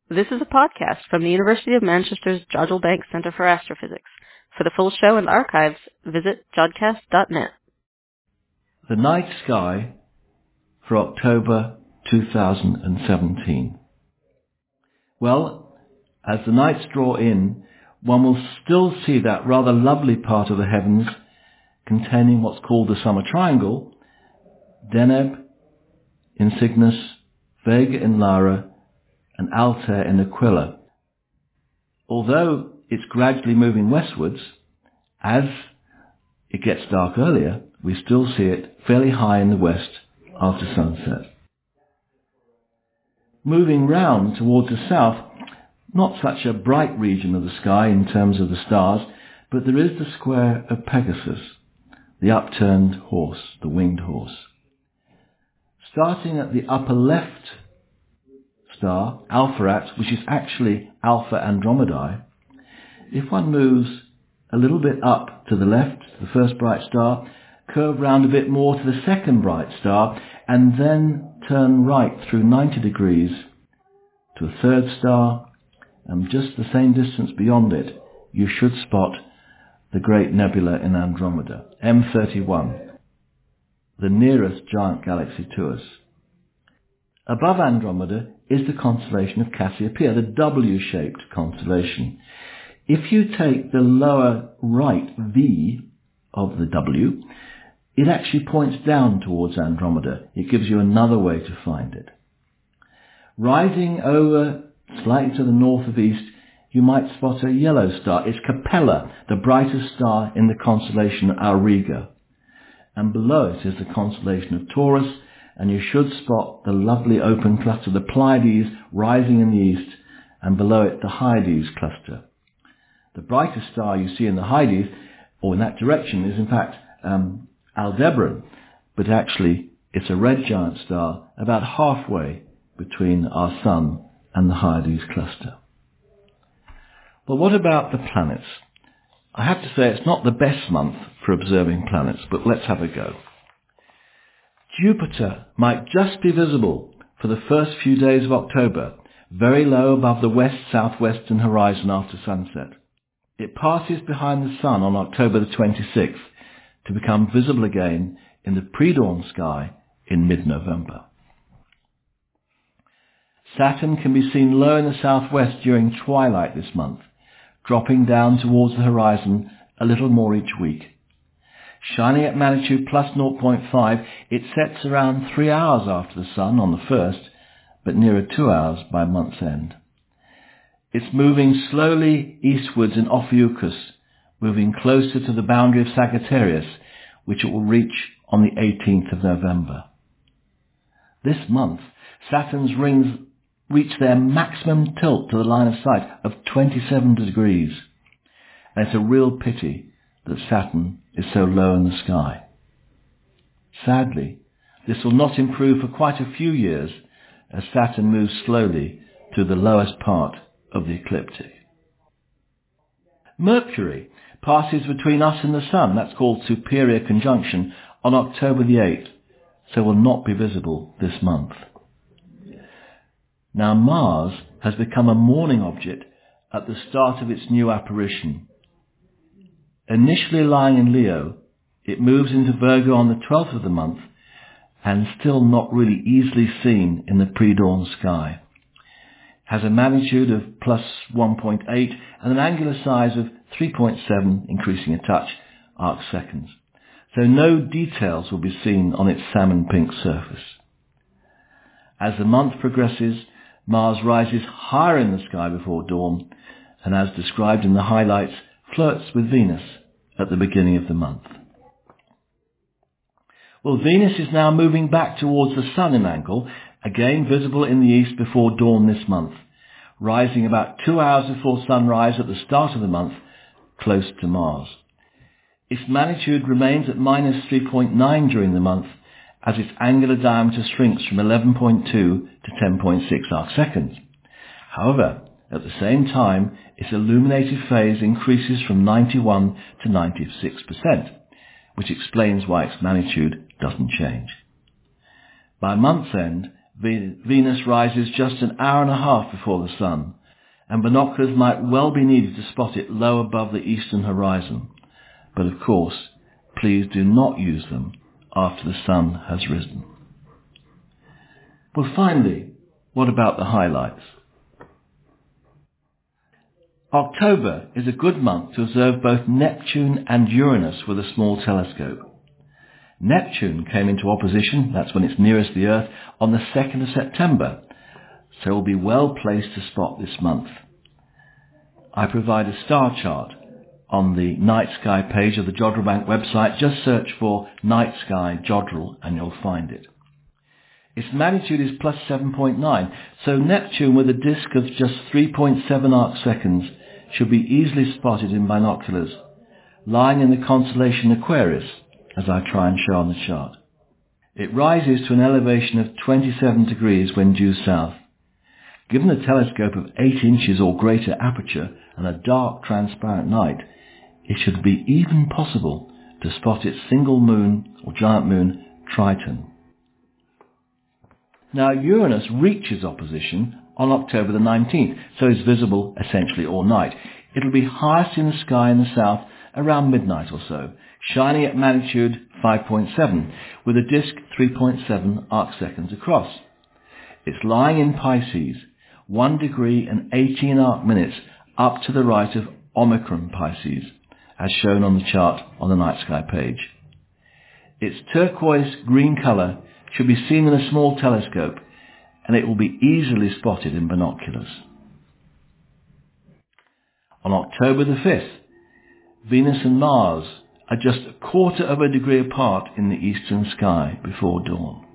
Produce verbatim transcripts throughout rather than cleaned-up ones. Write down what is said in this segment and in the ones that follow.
This is a podcast from the University of Manchester's Jodrell Bank Centre for Astrophysics. For the full show and archives, visit jodcast dot net. The night sky for October two thousand seventeen. Well, as the nights draw in, one will still see that rather lovely part of the heavens containing what's called the summer triangle: Deneb in Cygnus, Vega in Lara, and Altair in Aquila. Although it's gradually moving westwards, as it gets dark earlier, we still see it fairly high in the west after sunset. Moving round towards the south, not such a bright region of the sky in terms of the stars, but there is the square of Pegasus, the upturned horse, the winged horse. Starting at the upper left star, Alpherat, which is actually Alpha Andromedae, if one moves a little bit up to the left, the first bright star, curve round a bit more to the second bright star, and then turn right through ninety degrees to a third star, and just the same distance beyond it, you should spot the great nebula in Andromeda, M thirty-one, the nearest giant galaxy to us. Above Andromeda is the constellation of Cassiopeia, the W-shaped constellation. If you take the lower right V of the W, it actually points down towards Andromeda. It gives you another way to find it. Rising over slightly to the north of east, you might spot a yellow star. It's Capella, the brightest star in the constellation Auriga. And below it is the constellation of Taurus, and you should spot the lovely open cluster, the Pleiades, rising in the east, and below it the Hyades cluster. The brightest star you see in the Hyades, or in that direction, is in fact um, Aldebaran, but actually it's a red giant star about halfway between our Sun and the Hyades cluster. Well, what about the planets? I have to say it's not the best month for observing planets, but let's have a go. Jupiter might just be visible for the first few days of October, very low above the west-southwestern horizon after sunset. It passes behind the Sun on October the twenty-sixth to become visible again in the pre-dawn sky in mid-November. Saturn can be seen low in the southwest during twilight this month, dropping down towards the horizon a little more each week. Shining at magnitude plus zero point five, it sets around three hours after the Sun on the first, but nearer two hours by month's end. It's moving slowly eastwards in Ophiuchus, moving closer to the boundary of Sagittarius, which it will reach on the eighteenth of November. This month, Saturn's rings reach their maximum tilt to the line of sight of twenty-seven degrees, and it's a real pity that Saturn is so low in the sky. Sadly, this will not improve for quite a few years as Saturn moves slowly through the lowest part of the ecliptic. Mercury passes between us and the Sun, that's called superior conjunction, on October the eighth, so will not be visible this month. Now Mars has become a morning object at the start of its new apparition. Initially lying in Leo, it moves into Virgo on the twelfth of the month and still not really easily seen in the pre-dawn sky. Has a magnitude of plus one point eight and an angular size of three point seven, increasing a touch, arc seconds. So no details will be seen on its salmon pink surface. As the month progresses, Mars rises higher in the sky before dawn, and as described in the highlights, flirts with Venus at the beginning of the month. Well, Venus is now moving back towards the Sun in angle, again visible in the east before dawn this month, rising about two hours before sunrise at the start of the month, close to Mars. Its magnitude remains at minus three point nine during the month, as its angular diameter shrinks from eleven point two to ten point six arc seconds. However, at the same time, its illuminated phase increases from ninety-one to ninety-six percent, which explains why its magnitude doesn't change. By month's end, Ve- Venus rises just an hour and a half before the sun, and binoculars might well be needed to spot it low above the eastern horizon. But of course, please do not use them after the sun has risen. Well, finally, what about the highlights? October is a good month to observe both Neptune and Uranus with a small telescope. Neptune came into opposition, that's when it's nearest the Earth, on the second of September, so it will be well placed to spot this month. I provide a star chart on the Night Sky page of the Jodrell Bank website. Just search for Night Sky Jodrell and you'll find it. Its magnitude is plus seven point nine, so Neptune with a disk of just three point seven arc seconds should be easily spotted in binoculars, lying in the constellation Aquarius, as I try and show on the chart. It rises to an elevation of twenty-seven degrees when due south. Given a telescope of eight inches or greater aperture and a dark transparent night, it should be even possible to spot its single moon or giant moon, Triton. Now Uranus reaches opposition on October the nineteenth, so is visible essentially all night. It'll be highest in the sky in the south around midnight or so, shining at magnitude five point seven, with a disk three point seven arc seconds across. It's lying in Pisces, one degree and eighteen arc minutes up to the right of Omicron Pisces, as shown on the chart on the Night Sky page. Its turquoise green colour should be seen in a small telescope, and it will be easily spotted in binoculars. On October the fifth, Venus and Mars are just a quarter of a degree apart in the eastern sky before dawn.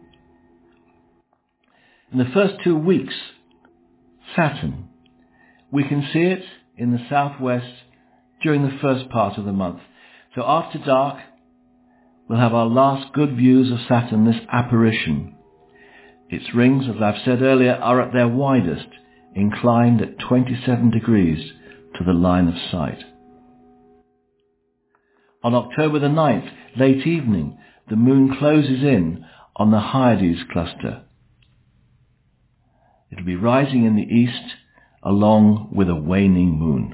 In the first two weeks, Saturn. We can see it in the southwest during the first part of the month. So after dark, we'll have our last good views of Saturn, this apparition. Its rings, as I've said earlier, are at their widest, inclined at twenty-seven degrees to the line of sight. On October the ninth, late evening, the moon closes in on the Hyades cluster. It'll be rising in the east along with a waning moon.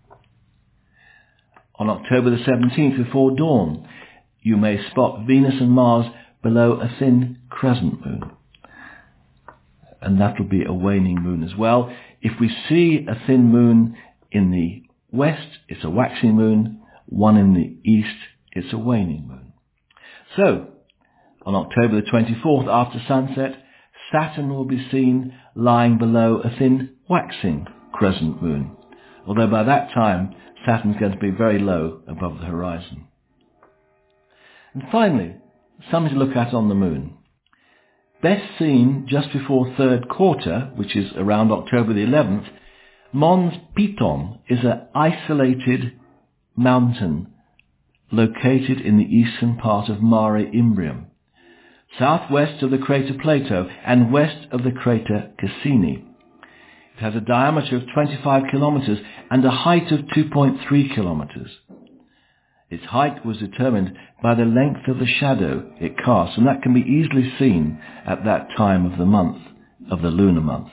On October the seventeenth, before dawn, you may spot Venus and Mars below a thin crescent moon. And that will be a waning moon as well. If we see a thin moon in the west, it's a waxing moon. One in the east, it's a waning moon. So, on October the twenty-fourth, after sunset, Saturn will be seen lying below a thin waxing crescent moon, although by that time Saturn's going to be very low above the horizon. And finally, something to look at on the moon. Best seen just before third quarter, which is around October the eleventh, Mons Piton is an isolated mountain located in the eastern part of Mare Imbrium, southwest of the crater Plato and west of the crater Cassini. It has a diameter of twenty-five kilometers and a height of two point three kilometers. Its height was determined by the length of the shadow it casts, and that can be easily seen at that time of the month, of the lunar month.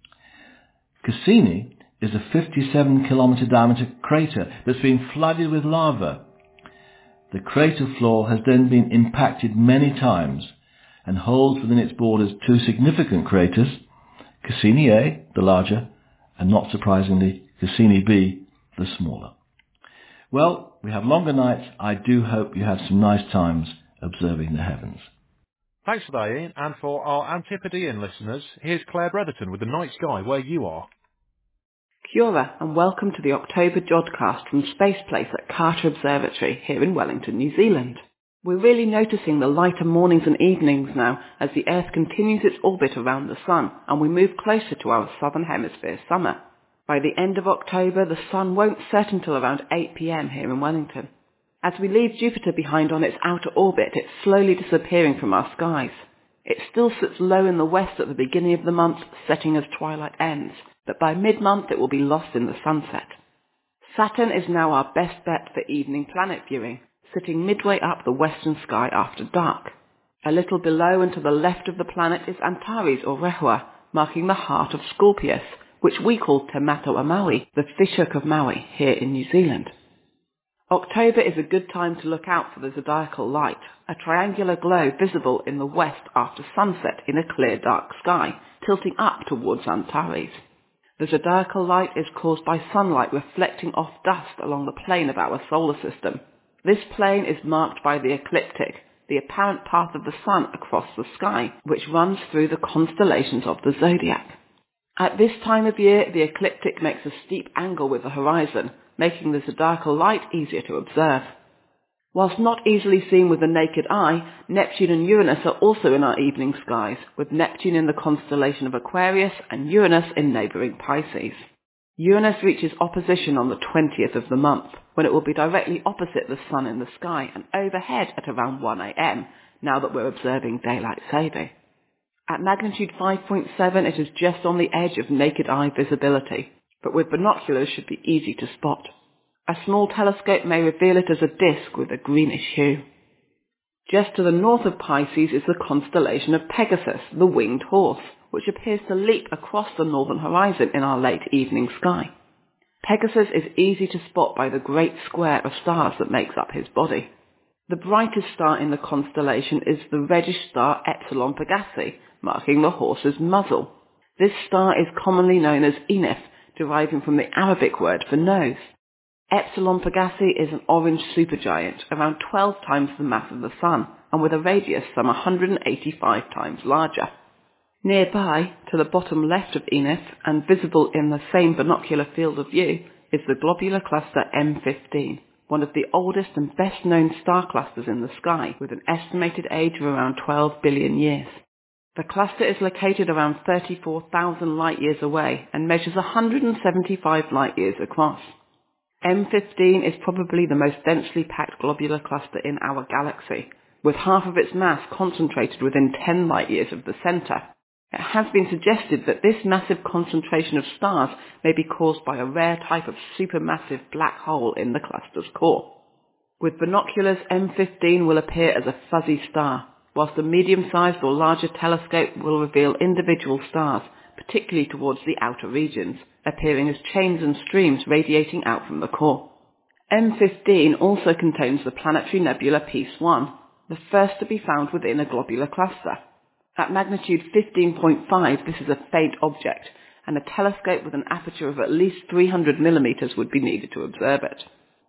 Cassini is a fifty-seven kilometer diameter crater that's been flooded with lava. The crater floor has then been impacted many times and holds within its borders two significant craters, Cassini A, the larger, and not surprisingly, Cassini B, the smaller. Well, we have longer nights. I do hope you have some nice times observing the heavens. Thanks for that, Ian. And for our Antipodean listeners, here's Claire Bretherton with the night sky where you are. Kia ora, and welcome to the October Jodcast from Spaceplace at Carter Observatory here in Wellington, New Zealand. We're really noticing the lighter mornings and evenings now as the Earth continues its orbit around the Sun and we move closer to our Southern Hemisphere summer. By the end of October, the Sun won't set until around eight p.m. here in Wellington. As we leave Jupiter behind on its outer orbit, it's slowly disappearing from our skies. It still sits low in the west at the beginning of the month, setting as twilight ends, but by mid-month it will be lost in the sunset. Saturn is now our best bet for evening planet viewing, sitting midway up the western sky after dark. A little below and to the left of the planet is Antares or Rehua, marking the heart of Scorpius, which we call Te Mato a Maui, the fishhook of Maui, here in New Zealand. October is a good time to look out for the zodiacal light, a triangular glow visible in the west after sunset in a clear dark sky, tilting up towards Antares. The zodiacal light is caused by sunlight reflecting off dust along the plane of our solar system. This plane is marked by the ecliptic, the apparent path of the sun across the sky, which runs through the constellations of the zodiac. At this time of year, the ecliptic makes a steep angle with the horizon, making the zodiacal light easier to observe. Whilst not easily seen with the naked eye, Neptune and Uranus are also in our evening skies, with Neptune in the constellation of Aquarius and Uranus in neighbouring Pisces. Uranus reaches opposition on the twentieth of the month, when it will be directly opposite the Sun in the sky and overhead at around one a m, now that we're observing daylight saving. At magnitude five point seven, it is just on the edge of naked eye visibility, but with binoculars should be easy to spot. A small telescope may reveal it as a disk with a greenish hue. Just to the north of Pisces is the constellation of Pegasus, the winged horse, which appears to leap across the northern horizon in our late evening sky. Pegasus is easy to spot by the great square of stars that makes up his body. The brightest star in the constellation is the reddish star Epsilon Pegasi, marking the horse's muzzle. This star is commonly known as Enif, deriving from the Arabic word for nose. Epsilon Pegasi is an orange supergiant, around twelve times the mass of the Sun, and with a radius some one hundred eighty-five times larger. Nearby, to the bottom left of Enif, and visible in the same binocular field of view, is the globular cluster M fifteen, one of the oldest and best-known star clusters in the sky, with an estimated age of around twelve billion years. The cluster is located around thirty-four thousand light-years away and measures one hundred seventy-five light-years across. M fifteen is probably the most densely packed globular cluster in our galaxy, with half of its mass concentrated within ten light-years of the centre. It has been suggested that this massive concentration of stars may be caused by a rare type of supermassive black hole in the cluster's core. With binoculars, M fifteen will appear as a fuzzy star, whilst a medium-sized or larger telescope will reveal individual stars, particularly towards the outer regions, appearing as chains and streams radiating out from the core. M fifteen also contains the planetary nebula Peace one, the first to be found within a globular cluster. At magnitude fifteen point five, this is a faint object, and a telescope with an aperture of at least three hundred millimeters would be needed to observe it.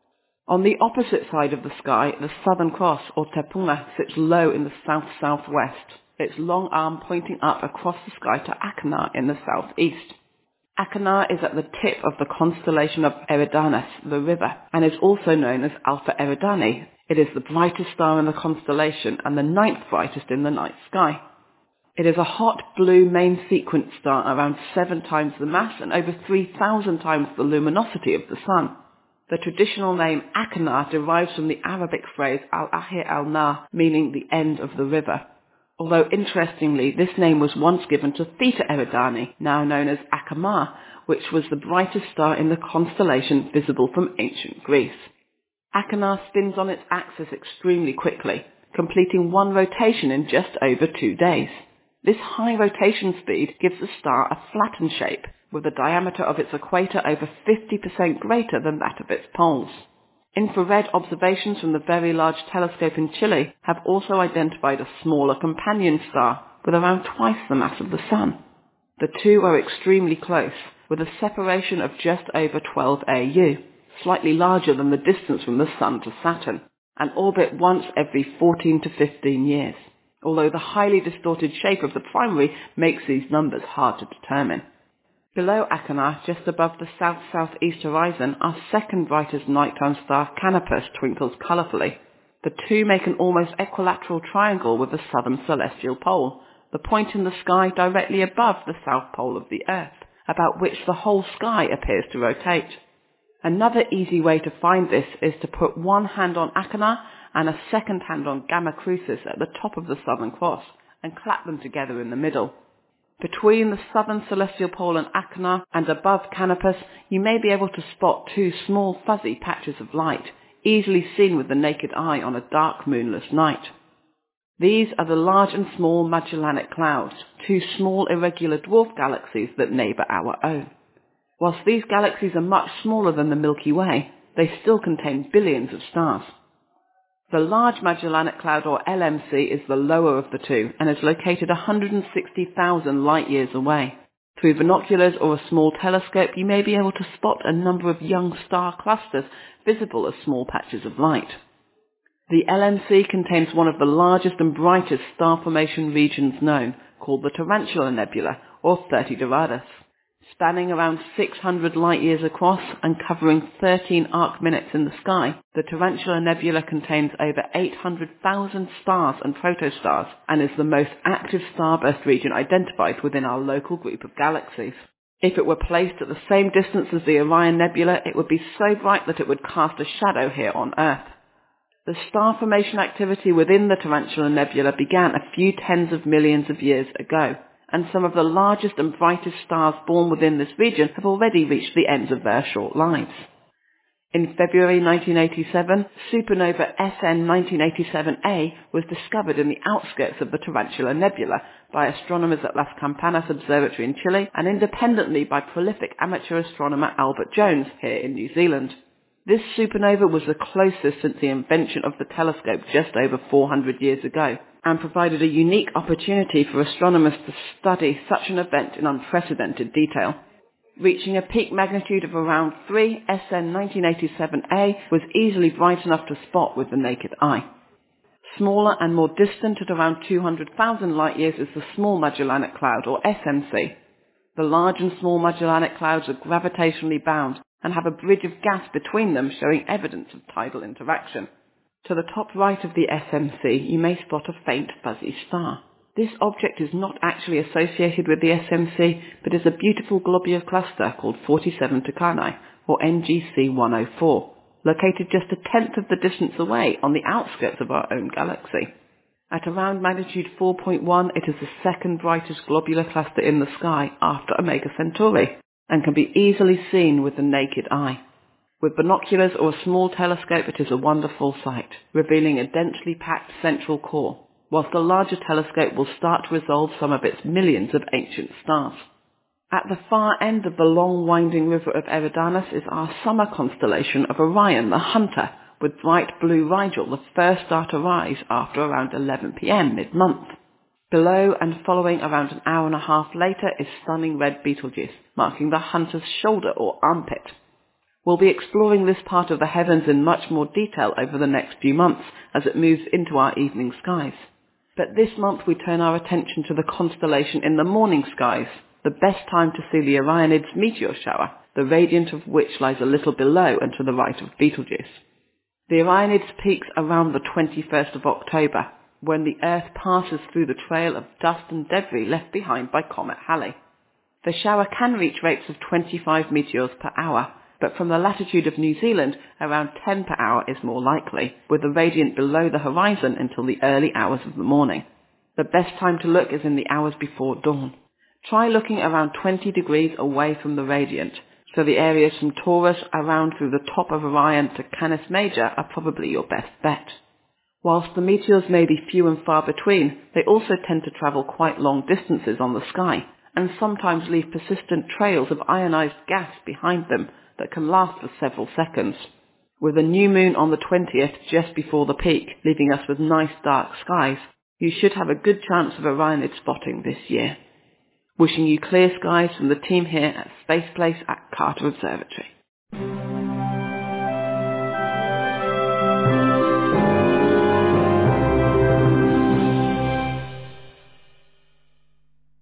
On the opposite side of the sky, the Southern Cross, or Te Punga, sits low in the south-southwest, its long arm pointing up across the sky to Achernar in the southeast. Achernar is at the tip of the constellation of Eridanus, the river, and is also known as Alpha Eridani. It is the brightest star in the constellation and the ninth brightest in the night sky. It is a hot blue main sequence star around seven times the mass and over three thousand times the luminosity of the Sun. The traditional name Achernar derives from the Arabic phrase al-Ahir al-Nar, meaning the end of the river. Although interestingly, this name was once given to Theta Eridani, now known as Achernar, which was the brightest star in the constellation visible from ancient Greece. Achernar spins on its axis extremely quickly, completing one rotation in just over two days. This high rotation speed gives the star a flattened shape, with the diameter of its equator over fifty percent greater than that of its poles. Infrared observations from the Very Large Telescope in Chile have also identified a smaller companion star with around twice the mass of the Sun. The two are extremely close, with a separation of just over twelve A U, slightly larger than the distance from the Sun to Saturn, and orbit once every fourteen to fifteen years, although the highly distorted shape of the primary makes these numbers hard to determine. Below Achernar, just above the south-southeast horizon, our second brightest nighttime star, Canopus, twinkles colourfully. The two make an almost equilateral triangle with the southern celestial pole, the point in the sky directly above the south pole of the Earth, about which the whole sky appears to rotate. Another easy way to find this is to put one hand on Achernar and a second hand on Gamma Crucis at the top of the Southern Cross, and clap them together in the middle. Between the southern celestial pole and Achernar and above Canopus, you may be able to spot two small fuzzy patches of light, easily seen with the naked eye on a dark moonless night. These are the Large and Small Magellanic Clouds, two small irregular dwarf galaxies that neighbour our own. Whilst these galaxies are much smaller than the Milky Way, they still contain billions of stars. The Large Magellanic Cloud, or L M C, is the lower of the two and is located one hundred sixty thousand light-years away. Through binoculars or a small telescope, you may be able to spot a number of young star clusters visible as small patches of light. The L M C contains one of the largest and brightest star formation regions known, called the Tarantula Nebula, or thirty Doradus. Spanning around six hundred light-years across and covering thirteen arc-minutes in the sky, the Tarantula Nebula contains over eight hundred thousand stars and protostars and is the most active starburst region identified within our local group of galaxies. If it were placed at the same distance as the Orion Nebula, it would be so bright that it would cast a shadow here on Earth. The star formation activity within the Tarantula Nebula began a few tens of millions of years ago, and some of the largest and brightest stars born within this region have already reached the ends of their short lives. In February nineteen eighty-seven, supernova S N nineteen eighty-seven A was discovered in the outskirts of the Tarantula Nebula by astronomers at Las Campanas Observatory in Chile and independently by prolific amateur astronomer Albert Jones here in New Zealand. This supernova was the closest since the invention of the telescope just over four hundred years ago, and provided a unique opportunity for astronomers to study such an event in unprecedented detail. Reaching a peak magnitude of around three, S N nineteen eighty-seven A was easily bright enough to spot with the naked eye. Smaller and more distant at around two hundred thousand light-years is the Small Magellanic Cloud, or S M C. The Large and Small Magellanic Clouds are gravitationally bound and have a bridge of gas between them showing evidence of tidal interaction. To the top right of the S M C, you may spot a faint fuzzy star. This object is not actually associated with the S M C, but is a beautiful globular cluster called forty-seven Tucanae, or N G C one oh four, located just a tenth of the distance away on the outskirts of our own galaxy. At around magnitude four point one, it is the second brightest globular cluster in the sky after Omega Centauri, and can be easily seen with the naked eye. With binoculars or a small telescope, it is a wonderful sight, revealing a densely packed central core, whilst a larger telescope will start to resolve some of its millions of ancient stars. At the far end of the long winding river of Eridanus is our summer constellation of Orion the Hunter, with bright blue Rigel, the first star to rise after around eleven p m mid-month. Below and following around an hour and a half later is stunning red Betelgeuse, marking the Hunter's shoulder or armpit. We'll be exploring this part of the heavens in much more detail over the next few months as it moves into our evening skies. But this month we turn our attention to the constellation in the morning skies, the best time to see the Orionids meteor shower, the radiant of which lies a little below and to the right of Betelgeuse. The Orionids peaks around the twenty-first of October, when the Earth passes through the trail of dust and debris left behind by Comet Halley. The shower can reach rates of twenty-five meteors per hour, but from the latitude of New Zealand, around ten per hour is more likely, with the radiant below the horizon until the early hours of the morning. The best time to look is in the hours before dawn. Try looking around twenty degrees away from the radiant, so the areas from Taurus around through the top of Orion to Canis Major are probably your best bet. Whilst the meteors may be few and far between, they also tend to travel quite long distances on the sky, and sometimes leave persistent trails of ionized gas behind them that can last for several seconds. With a new moon on the twentieth just before the peak, leaving us with nice dark skies, you should have a good chance of Orionid spotting this year. Wishing you clear skies from the team here at Space Place at Carter Observatory.